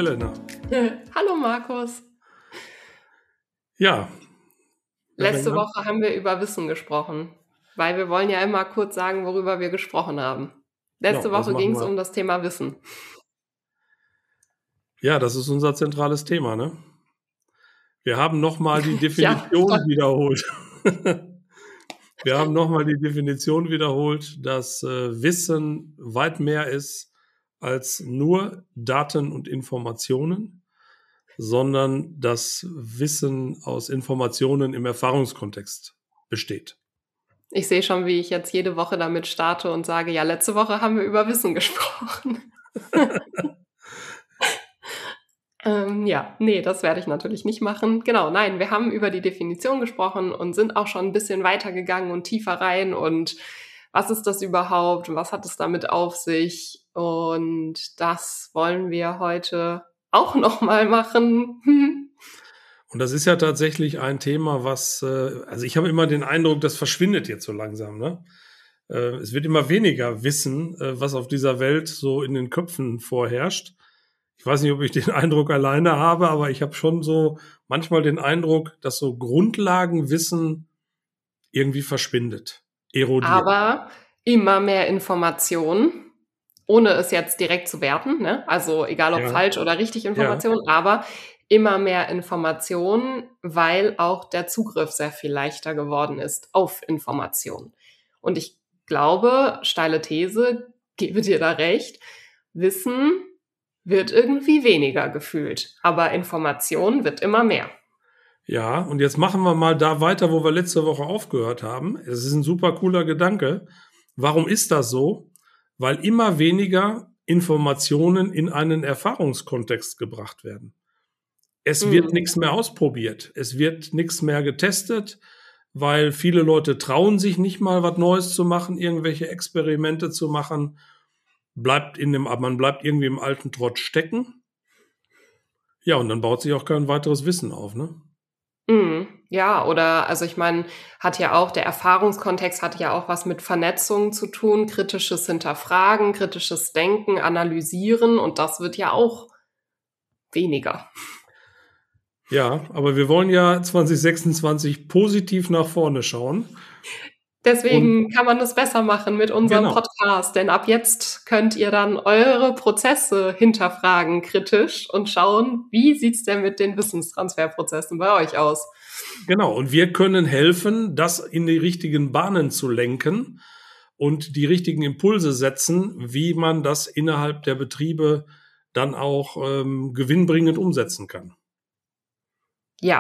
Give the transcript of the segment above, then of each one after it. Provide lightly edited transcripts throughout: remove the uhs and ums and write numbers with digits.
Elena. Hallo Markus. Ja. Letzte Woche haben wir über Wissen gesprochen, weil wir wollen ja immer kurz sagen, worüber wir gesprochen haben. Letzte Woche ging es um das Thema Wissen. Ja, das ist unser zentrales Thema, ne? Wir haben nochmal die Definition wiederholt. Wir haben nochmal die Definition wiederholt, dass Wissen weit mehr ist als nur Daten und Informationen, sondern dass Wissen aus Informationen im Erfahrungskontext besteht. Ich sehe schon, wie ich jetzt jede Woche damit starte und sage, ja, letzte Woche haben wir über Wissen gesprochen. Das werde ich natürlich nicht machen. Genau, nein, wir haben über die Definition gesprochen und sind auch schon ein bisschen weitergegangen und tiefer rein und was ist das überhaupt und was hat es damit auf sich? Und das wollen wir heute auch nochmal machen. Und das ist ja tatsächlich ein Thema, was, also ich habe immer den Eindruck, das verschwindet jetzt so langsam, ne? Es wird immer weniger Wissen, was auf dieser Welt so in den Köpfen vorherrscht. Ich weiß nicht, ob ich den Eindruck alleine habe, aber ich habe schon so manchmal den Eindruck, dass so Grundlagenwissen irgendwie verschwindet, erodiert. Aber immer mehr Informationen, ohne es jetzt direkt zu werten, ne? Also egal ob falsch oder richtig Informationen, aber immer mehr Informationen, weil auch der Zugriff sehr viel leichter geworden ist auf Informationen. Und ich glaube, steile These, gebe dir da recht, Wissen wird irgendwie weniger gefühlt, aber Information wird immer mehr. Ja, und jetzt machen wir mal da weiter, wo wir letzte Woche aufgehört haben. Es ist ein super cooler Gedanke. Warum ist das so? Weil immer weniger Informationen in einen Erfahrungskontext gebracht werden. Es wird nichts mehr ausprobiert. Es wird nichts mehr getestet, weil viele Leute trauen sich nicht mal, was Neues zu machen, irgendwelche Experimente zu machen. Man bleibt irgendwie im alten Trott stecken. Ja, und dann baut sich auch kein weiteres Wissen auf, ne? Ja, oder, also ich meine, der Erfahrungskontext hat ja auch was mit Vernetzung zu tun, kritisches Hinterfragen, kritisches Denken, Analysieren und das wird ja auch weniger. Ja, aber wir wollen ja 2026 positiv nach vorne schauen. Deswegen kann man das besser machen mit unserem Podcast, denn ab jetzt könnt ihr dann eure Prozesse hinterfragen kritisch und schauen, wie sieht's denn mit den Wissenstransferprozessen bei euch aus? Genau, und wir können helfen, das in die richtigen Bahnen zu lenken und die richtigen Impulse setzen, wie man das innerhalb der Betriebe dann auch gewinnbringend umsetzen kann. Ja.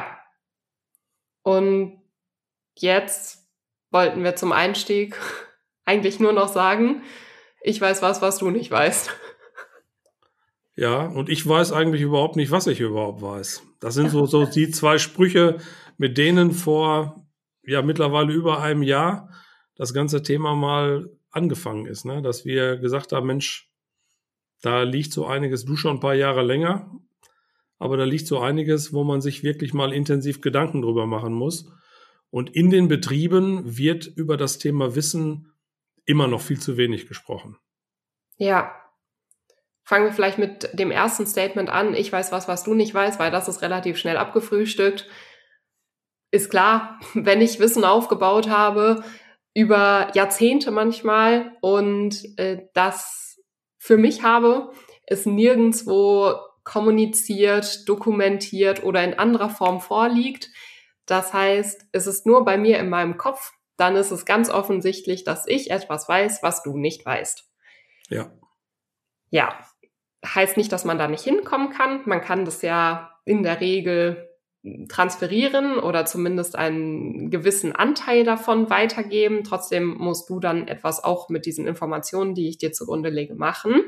Und jetzt wollten wir zum Einstieg eigentlich nur noch sagen, ich weiß was du nicht weißt. Ja, und ich weiß eigentlich überhaupt nicht, was ich überhaupt weiß. Das sind so die zwei Sprüche, mit denen vor mittlerweile über einem Jahr das ganze Thema mal angefangen ist, ne? Dass wir gesagt haben, Mensch, da liegt so einiges, du schon ein paar Jahre länger, aber da liegt so einiges, wo man sich wirklich mal intensiv Gedanken drüber machen muss. Und in den Betrieben wird über das Thema Wissen immer noch viel zu wenig gesprochen. Ja. Fangen wir vielleicht mit dem ersten Statement an. Ich weiß was du nicht weißt, weil das ist relativ schnell abgefrühstückt. Ist klar, wenn ich Wissen aufgebaut habe, über Jahrzehnte manchmal und das für mich habe, es nirgendwo kommuniziert, dokumentiert oder in anderer Form vorliegt. Das heißt, es ist nur bei mir in meinem Kopf, dann ist es ganz offensichtlich, dass ich etwas weiß, was du nicht weißt. Ja. Ja, heißt nicht, dass man da nicht hinkommen kann. Man kann das ja in der Regel transferieren oder zumindest einen gewissen Anteil davon weitergeben. Trotzdem musst du dann etwas auch mit diesen Informationen, die ich dir zugrunde lege, machen.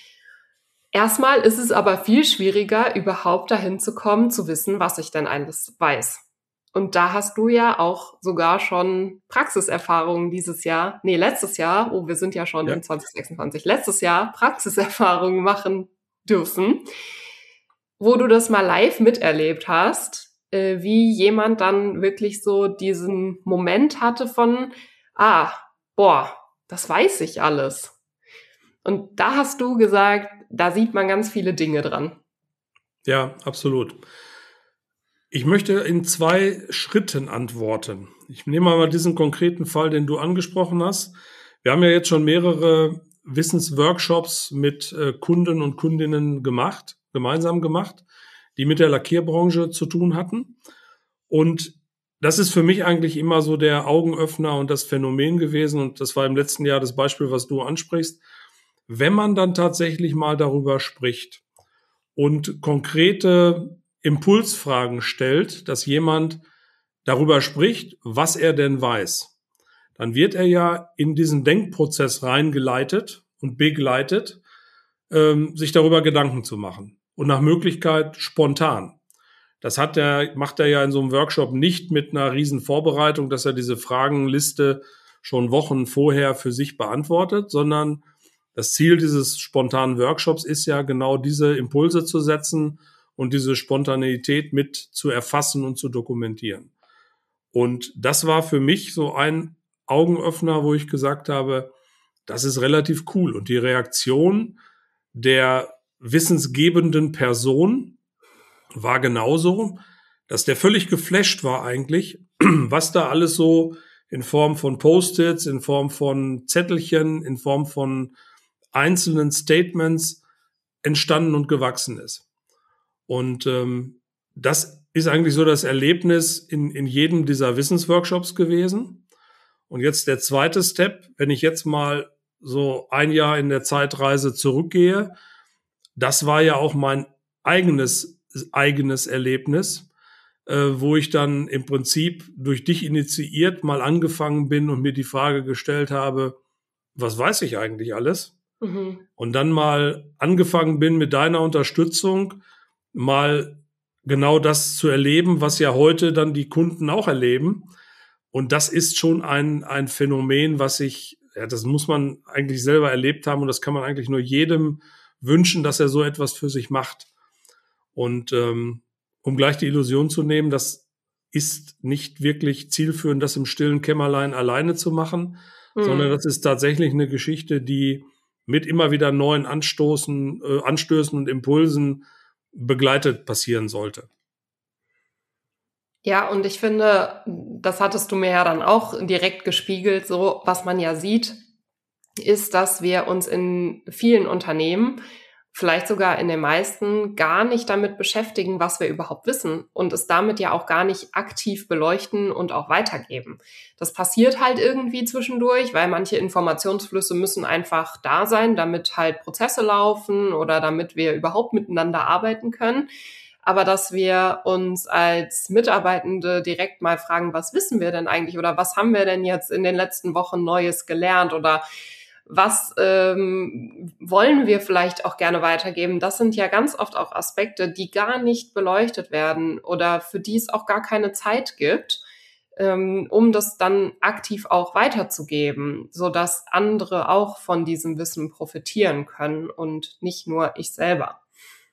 Erstmal ist es aber viel schwieriger, überhaupt dahin zu kommen, zu wissen, was ich denn alles weiß. Und da hast du ja auch sogar schon Praxiserfahrungen letztes Jahr, wir sind ja schon in 2026, letztes Jahr Praxiserfahrungen machen dürfen, wo du das mal live miterlebt hast, wie jemand dann wirklich so diesen Moment hatte von, das weiß ich alles. Und da hast du gesagt, da sieht man ganz viele Dinge dran. Ja, absolut. Ich möchte in 2 Schritten antworten. Ich nehme mal diesen konkreten Fall, den du angesprochen hast. Wir haben ja jetzt schon mehrere Wissensworkshops mit Kunden und Kundinnen gemeinsam gemacht, die mit der Lackierbranche zu tun hatten. Und das ist für mich eigentlich immer so der Augenöffner und das Phänomen gewesen. Und das war im letzten Jahr das Beispiel, was du ansprichst. Wenn man dann tatsächlich mal darüber spricht und konkrete Impulsfragen stellt, dass jemand darüber spricht, was er denn weiß, dann wird er ja in diesen Denkprozess reingeleitet und begleitet, sich darüber Gedanken zu machen. Und nach Möglichkeit spontan. Das macht er ja in so einem Workshop nicht mit einer riesen Vorbereitung, dass er diese Fragenliste schon Wochen vorher für sich beantwortet, sondern das Ziel dieses spontanen Workshops ist ja genau diese Impulse zu setzen und diese Spontaneität mit zu erfassen und zu dokumentieren. Und das war für mich so ein Augenöffner, wo ich gesagt habe, das ist relativ cool. Und die Reaktion der wissensgebenden Person war genauso, dass der völlig geflasht war eigentlich, was da alles so in Form von Post-its, in Form von Zettelchen, in Form von einzelnen Statements entstanden und gewachsen ist. Und das ist eigentlich so das Erlebnis in jedem dieser Wissensworkshops gewesen. Und jetzt der zweite Step, wenn ich jetzt mal so ein Jahr in der Zeitreise zurückgehe, das war ja auch mein eigenes Erlebnis, wo ich dann im Prinzip durch dich initiiert mal angefangen bin und mir die Frage gestellt habe, was weiß ich eigentlich alles? Mhm. Und dann mal angefangen bin mit deiner Unterstützung mal genau das zu erleben, was ja heute dann die Kunden auch erleben. Und das ist schon ein Phänomen, das muss man eigentlich selber erlebt haben und das kann man eigentlich nur jedem wünschen, dass er so etwas für sich macht. Und um gleich die Illusion zu nehmen, das ist nicht wirklich zielführend, das im stillen Kämmerlein alleine zu machen, sondern das ist tatsächlich eine Geschichte, die mit immer wieder neuen Anstößen und Impulsen begleitet passieren sollte. Ja, und ich finde, das hattest du mir ja dann auch direkt gespiegelt, so was man ja sieht, ist, dass wir uns in vielen Unternehmen, vielleicht sogar in den meisten, gar nicht damit beschäftigen, was wir überhaupt wissen und es damit ja auch gar nicht aktiv beleuchten und auch weitergeben. Das passiert halt irgendwie zwischendurch, weil manche Informationsflüsse müssen einfach da sein, damit halt Prozesse laufen oder damit wir überhaupt miteinander arbeiten können. Aber dass wir uns als Mitarbeitende direkt mal fragen, was wissen wir denn eigentlich oder was haben wir denn jetzt in den letzten Wochen Neues gelernt oder was wollen wir vielleicht auch gerne weitergeben? Das sind ja ganz oft auch Aspekte, die gar nicht beleuchtet werden oder für die es auch gar keine Zeit gibt, um das dann aktiv auch weiterzugeben, sodass andere auch von diesem Wissen profitieren können und nicht nur ich selber.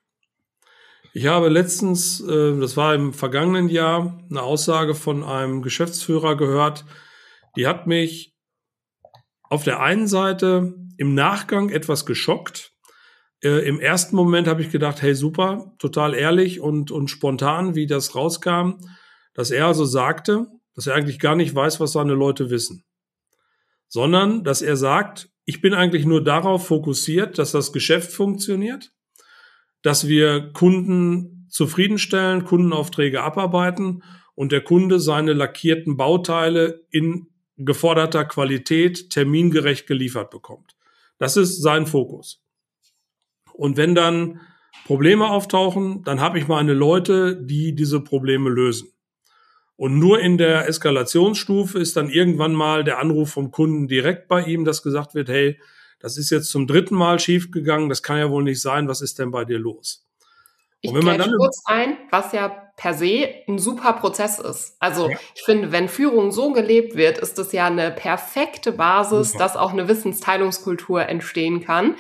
Ich habe letztens, das war im vergangenen Jahr, eine Aussage von einem Geschäftsführer gehört, die hat mich auf der einen Seite im Nachgang etwas geschockt. Im ersten Moment habe ich gedacht, hey super, total ehrlich und spontan, wie das rauskam, dass er also sagte, dass er eigentlich gar nicht weiß, was seine Leute wissen, sondern dass er sagt, ich bin eigentlich nur darauf fokussiert, dass das Geschäft funktioniert, dass wir Kunden zufriedenstellen, Kundenaufträge abarbeiten und der Kunde seine lackierten Bauteile in geforderter Qualität termingerecht geliefert bekommt. Das ist sein Fokus. Und wenn dann Probleme auftauchen, dann habe ich meine Leute, die diese Probleme lösen. Und nur in der Eskalationsstufe ist dann irgendwann mal der Anruf vom Kunden direkt bei ihm, dass gesagt wird, hey, das ist jetzt zum 3. Mal schiefgegangen, das kann ja wohl nicht sein, was ist denn bei dir los? Ich greife kurz ein, was ja per se ein super Prozess ist. Also Ich finde, wenn Führung so gelebt wird, ist das ja eine perfekte Basis, dass auch eine Wissensteilungskultur entstehen kann,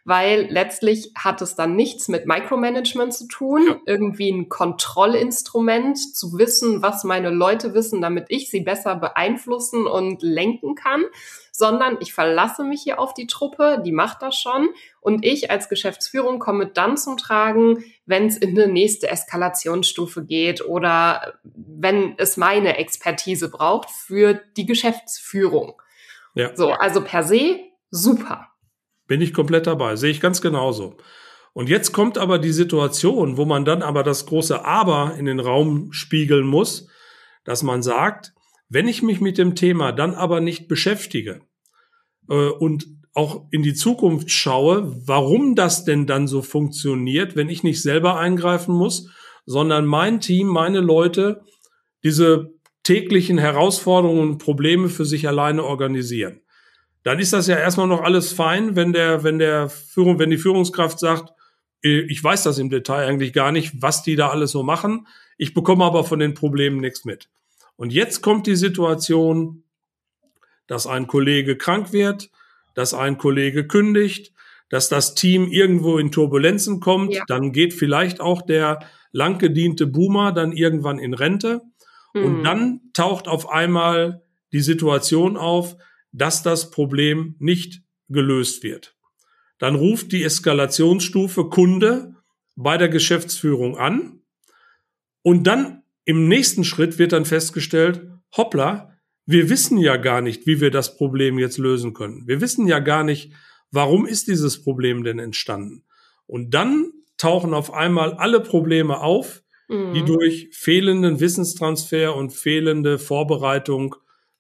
weil letztlich hat es dann nichts mit Micromanagement zu tun, irgendwie ein Kontrollinstrument, zu wissen, was meine Leute wissen, damit ich sie besser beeinflussen und lenken kann, sondern ich verlasse mich hier auf die Truppe, die macht das schon und ich als Geschäftsführung komme dann zum Tragen, wenn es in eine nächste Eskalationsstufe geht oder wenn es meine Expertise braucht für die Geschäftsführung. Ja. So, also per se super. Bin ich komplett dabei, sehe ich ganz genauso. Und jetzt kommt aber die Situation, wo man dann aber das große Aber in den Raum spiegeln muss, dass man sagt, wenn ich mich mit dem Thema dann aber nicht beschäftige und auch in die Zukunft schaue, warum das denn dann so funktioniert, wenn ich nicht selber eingreifen muss, sondern mein Team, meine Leute diese täglichen Herausforderungen und Probleme für sich alleine organisieren. Dann ist das ja erstmal noch alles fein, wenn die Führungskraft sagt, ich weiß das im Detail eigentlich gar nicht, was die da alles so machen. Ich bekomme aber von den Problemen nichts mit. Und jetzt kommt die Situation, dass ein Kollege krank wird, dass ein Kollege kündigt, dass das Team irgendwo in Turbulenzen kommt. Ja. Dann geht vielleicht auch der lang gediente Boomer dann irgendwann in Rente. Und dann taucht auf einmal die Situation auf, dass das Problem nicht gelöst wird. Dann ruft die Eskalationsstufe Kunde bei der Geschäftsführung an und dann im nächsten Schritt wird dann festgestellt, hoppla, wir wissen ja gar nicht, wie wir das Problem jetzt lösen können. Wir wissen ja gar nicht, warum ist dieses Problem denn entstanden. Und dann tauchen auf einmal alle Probleme auf, die durch fehlenden Wissenstransfer und fehlende Vorbereitung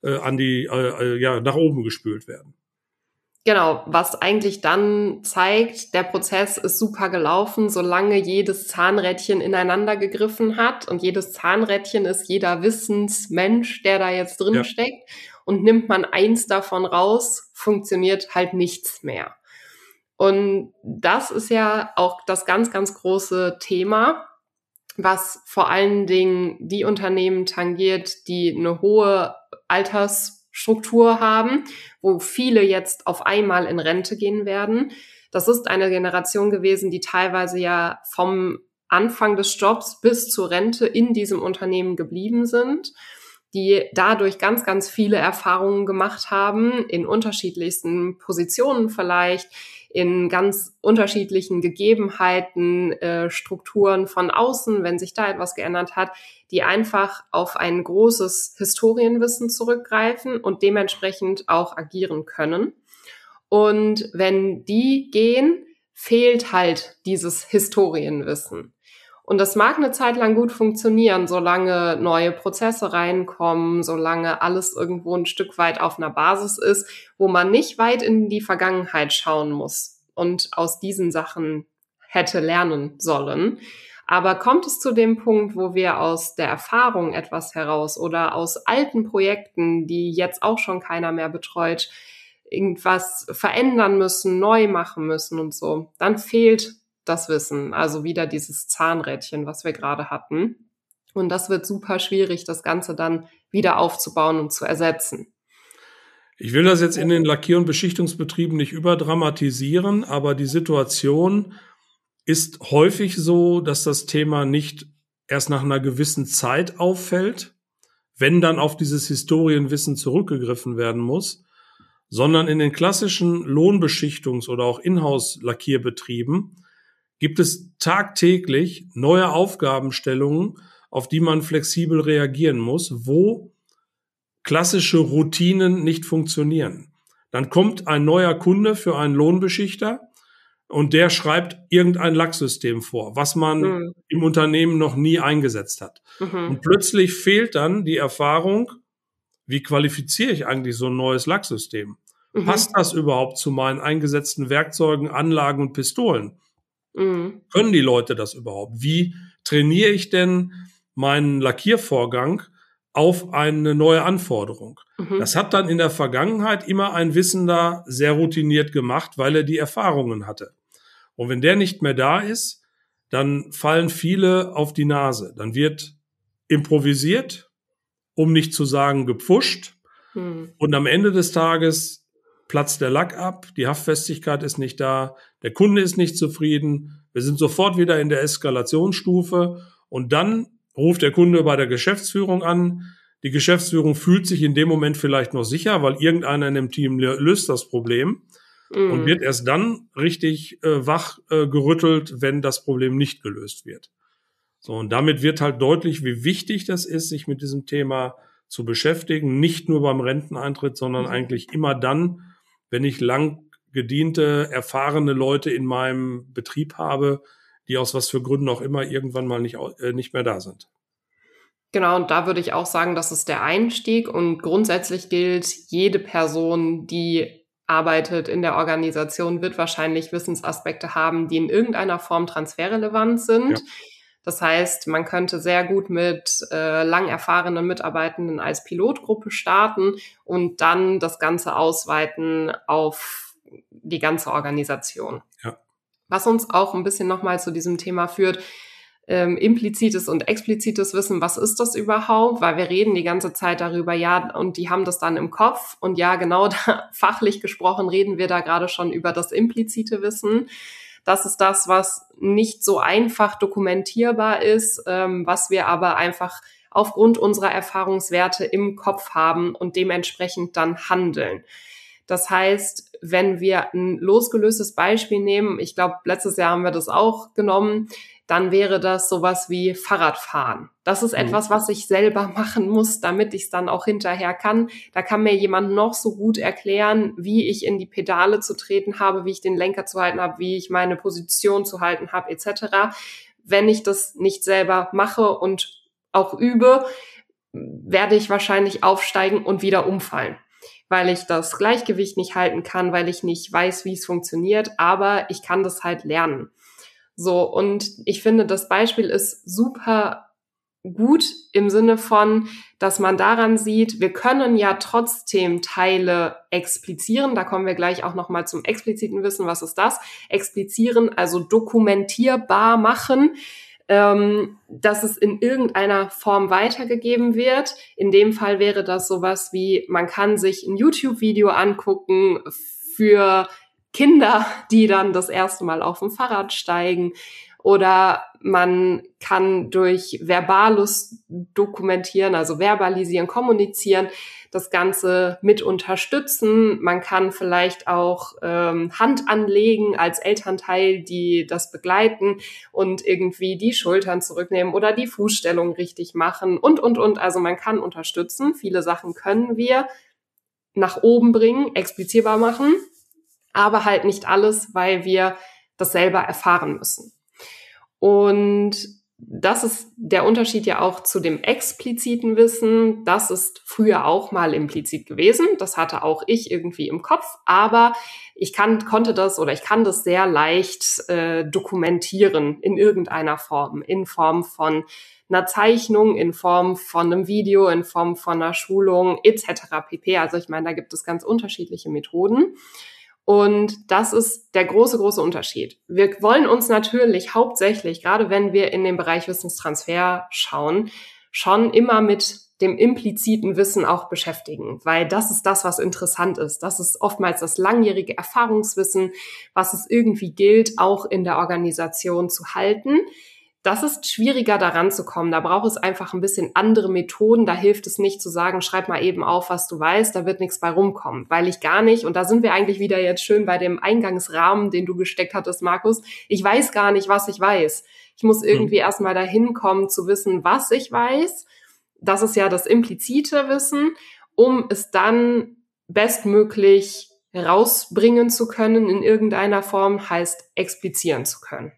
nach oben gespült werden. Genau, was eigentlich dann zeigt, der Prozess ist super gelaufen, solange jedes Zahnrädchen ineinander gegriffen hat und jedes Zahnrädchen ist jeder Wissensmensch, der da jetzt drin steckt und nimmt man eins davon raus, funktioniert halt nichts mehr. Und das ist ja auch das ganz, ganz große Thema, was vor allen Dingen die Unternehmen tangiert, die eine hohe Altersstruktur haben, wo viele jetzt auf einmal in Rente gehen werden. Das ist eine Generation gewesen, die teilweise ja vom Anfang des Jobs bis zur Rente in diesem Unternehmen geblieben sind, die dadurch ganz, ganz viele Erfahrungen gemacht haben, in unterschiedlichsten Positionen vielleicht, in ganz unterschiedlichen Gegebenheiten, Strukturen von außen, wenn sich da etwas geändert hat, die einfach auf ein großes Historienwissen zurückgreifen und dementsprechend auch agieren können. Und wenn die gehen, fehlt halt dieses Historienwissen. Und das mag eine Zeit lang gut funktionieren, solange neue Prozesse reinkommen, solange alles irgendwo ein Stück weit auf einer Basis ist, wo man nicht weit in die Vergangenheit schauen muss und aus diesen Sachen hätte lernen sollen. Aber kommt es zu dem Punkt, wo wir aus der Erfahrung etwas heraus oder aus alten Projekten, die jetzt auch schon keiner mehr betreut, irgendwas verändern müssen, neu machen müssen und so, dann fehlt das Wissen, also wieder dieses Zahnrädchen, was wir gerade hatten. Und das wird super schwierig, das Ganze dann wieder aufzubauen und zu ersetzen. Ich will das jetzt in den Lackier- und Beschichtungsbetrieben nicht überdramatisieren, aber die Situation ist häufig so, dass das Thema nicht erst nach einer gewissen Zeit auffällt, wenn dann auf dieses Historienwissen zurückgegriffen werden muss, sondern in den klassischen Lohnbeschichtungs- oder auch Inhouse-Lackierbetrieben gibt es tagtäglich neue Aufgabenstellungen, auf die man flexibel reagieren muss, wo klassische Routinen nicht funktionieren. Dann kommt ein neuer Kunde für einen Lohnbeschichter und der schreibt irgendein Lacksystem vor, was man im Unternehmen noch nie eingesetzt hat. Und plötzlich fehlt dann die Erfahrung, wie qualifiziere ich eigentlich so ein neues Lacksystem? Passt das überhaupt zu meinen eingesetzten Werkzeugen, Anlagen und Pistolen? Können die Leute das überhaupt? Wie trainiere ich denn meinen Lackiervorgang auf eine neue Anforderung? Das hat dann in der Vergangenheit immer ein Wissender sehr routiniert gemacht, weil er die Erfahrungen hatte. Und wenn der nicht mehr da ist, dann fallen viele auf die Nase. Dann wird improvisiert, um nicht zu sagen gepfuscht. Und am Ende des Tages platzt der Lack ab, die Haftfestigkeit ist nicht da, der Kunde ist nicht zufrieden, wir sind sofort wieder in der Eskalationsstufe und dann ruft der Kunde bei der Geschäftsführung an. Die Geschäftsführung fühlt sich in dem Moment vielleicht noch sicher, weil irgendeiner in dem Team löst das Problem und wird erst dann richtig wach gerüttelt, wenn das Problem nicht gelöst wird. So, und damit wird halt deutlich, wie wichtig das ist, sich mit diesem Thema zu beschäftigen, nicht nur beim Renteneintritt, sondern eigentlich immer dann, wenn ich lang gediente, erfahrene Leute in meinem Betrieb habe, die aus was für Gründen auch immer irgendwann mal nicht mehr da sind. Genau, und da würde ich auch sagen, das ist der Einstieg und grundsätzlich gilt, jede Person, die arbeitet in der Organisation, wird wahrscheinlich Wissensaspekte haben, die in irgendeiner Form transferrelevant sind. Ja. Das heißt, man könnte sehr gut mit lang erfahrenen Mitarbeitenden als Pilotgruppe starten und dann das Ganze ausweiten auf die ganze Organisation. Ja. Was uns auch ein bisschen nochmal zu diesem Thema führt, implizites und explizites Wissen, was ist das überhaupt? Weil wir reden die ganze Zeit darüber, ja, und die haben das dann im Kopf. Und ja, genau, da, fachlich gesprochen reden wir da gerade schon über das implizite Wissen. Das ist das, was nicht so einfach dokumentierbar ist, was wir aber einfach aufgrund unserer Erfahrungswerte im Kopf haben und dementsprechend dann handeln. Das heißt, wenn wir ein losgelöstes Beispiel nehmen, ich glaube, letztes Jahr haben wir das auch genommen, dann wäre das sowas wie Fahrradfahren. Das ist etwas, was ich selber machen muss, damit ich es dann auch hinterher kann. Da kann mir jemand noch so gut erklären, wie ich in die Pedale zu treten habe, wie ich den Lenker zu halten habe, wie ich meine Position zu halten habe, etc. Wenn ich das nicht selber mache und auch übe, werde ich wahrscheinlich aufsteigen und wieder umfallen, weil ich das Gleichgewicht nicht halten kann, weil ich nicht weiß, wie es funktioniert, aber ich kann das halt lernen. So, und ich finde, das Beispiel ist super gut im Sinne von, dass man daran sieht, wir können ja trotzdem Teile explizieren, da kommen wir gleich auch nochmal zum expliziten Wissen, was ist das? Explizieren, also dokumentierbar machen, dass es in irgendeiner Form weitergegeben wird. In dem Fall wäre das sowas wie, man kann sich ein YouTube-Video angucken für Kinder, die dann das erste Mal auf dem Fahrrad steigen, oder man kann durch Verbalus dokumentieren, also verbalisieren, kommunizieren, das Ganze mit unterstützen. Man kann vielleicht auch Hand anlegen als Elternteil, die das begleiten und irgendwie die Schultern zurücknehmen oder die Fußstellung richtig machen und. Also man kann unterstützen. Viele Sachen können wir nach oben bringen, explizierbar machen, aber halt nicht alles, weil wir das selber erfahren müssen. Und das ist der Unterschied ja auch zu dem expliziten Wissen. Das ist früher auch mal implizit gewesen. Das hatte auch ich irgendwie im Kopf, aber ich kann das sehr leicht dokumentieren in irgendeiner Form, in Form von einer Zeichnung, in Form von einem Video, in Form von einer Schulung etc. pp. Also ich meine, da gibt es ganz unterschiedliche Methoden. Und das ist der große Unterschied. Wir wollen uns natürlich hauptsächlich, gerade wenn wir in den Bereich Wissenstransfer schauen, schon immer mit dem impliziten Wissen auch beschäftigen, weil das ist das, was interessant ist. Das ist oftmals das langjährige Erfahrungswissen, was es irgendwie gilt, auch in der Organisation zu halten. Das ist schwieriger, daran zu kommen. Da braucht es einfach ein bisschen andere Methoden. Da hilft es nicht zu sagen, schreib mal eben auf, was du weißt. Da wird nichts bei rumkommen, weil ich gar nicht, und da sind wir eigentlich wieder jetzt schön bei dem Eingangsrahmen, den du gesteckt hattest, Markus. Ich weiß gar nicht, was ich weiß. Ich muss irgendwie erstmal dahin kommen, zu wissen, was ich weiß. Das ist ja das implizite Wissen, um es dann bestmöglich rausbringen zu können in irgendeiner Form, heißt explizieren zu können.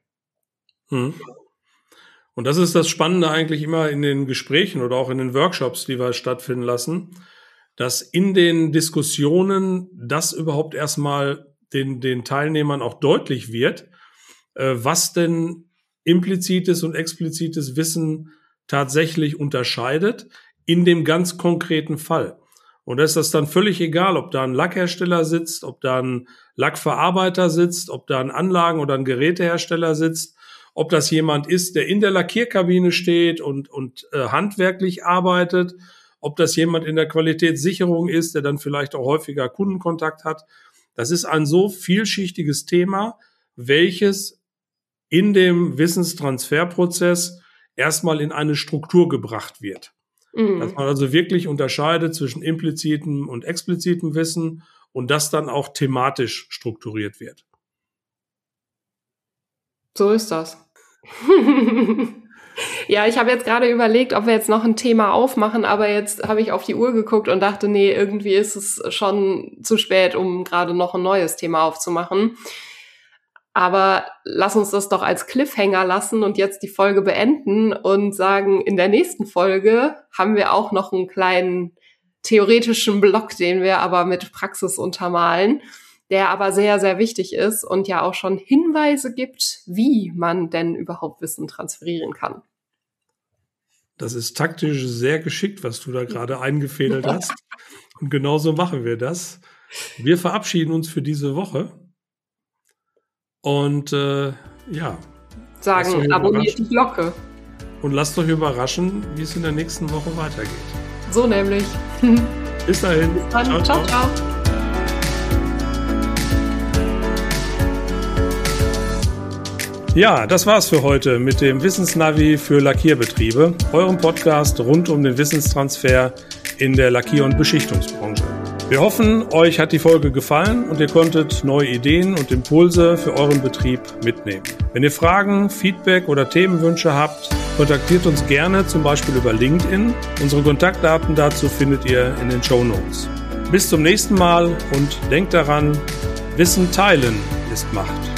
Und das ist das Spannende eigentlich immer in den Gesprächen oder auch in den Workshops, die wir stattfinden lassen, dass in den Diskussionen das überhaupt erstmal den Teilnehmern auch deutlich wird, was denn implizites und explizites Wissen tatsächlich unterscheidet in dem ganz konkreten Fall. Und da ist das dann völlig egal, ob da ein Lackhersteller sitzt, ob da ein Lackverarbeiter sitzt, ob da ein Anlagen- oder ein Gerätehersteller sitzt, ob das jemand ist, der in der Lackierkabine steht und handwerklich arbeitet, ob das jemand in der Qualitätssicherung ist, der dann vielleicht auch häufiger Kundenkontakt hat. Das ist ein so vielschichtiges Thema, welches in dem Wissenstransferprozess erstmal in eine Struktur gebracht wird. Dass man also wirklich unterscheidet zwischen implizitem und explizitem Wissen und das dann auch thematisch strukturiert wird. So ist das. Ja, ich habe jetzt gerade überlegt, ob wir jetzt noch ein Thema aufmachen, aber jetzt habe ich auf die Uhr geguckt und dachte, nee, irgendwie ist es schon zu spät, um gerade noch ein neues Thema aufzumachen. Aber lass uns das doch als Cliffhanger lassen und jetzt die Folge beenden und sagen, in der nächsten Folge haben wir auch noch einen kleinen theoretischen Block, den wir aber mit Praxis untermalen, der aber sehr, sehr wichtig ist und ja auch schon Hinweise gibt, wie man denn überhaupt Wissen transferieren kann. Das ist taktisch sehr geschickt, was du da gerade eingefädelt hast. Und genauso machen wir das. Wir verabschieden uns für diese Woche. Und sagen, abonniert die Glocke. Und lasst euch überraschen, wie es in der nächsten Woche weitergeht. So nämlich. Bis dahin. Bis dann. Ciao, ciao. Ja, das war's für heute mit dem Wissensnavi für Lackierbetriebe, eurem Podcast rund um den Wissenstransfer in der Lackier- und Beschichtungsbranche. Wir hoffen, euch hat die Folge gefallen und ihr konntet neue Ideen und Impulse für euren Betrieb mitnehmen. Wenn ihr Fragen, Feedback oder Themenwünsche habt, kontaktiert uns gerne, zum Beispiel über LinkedIn. Unsere Kontaktdaten dazu findet ihr in den Shownotes. Bis zum nächsten Mal und denkt daran, Wissen teilen ist Macht.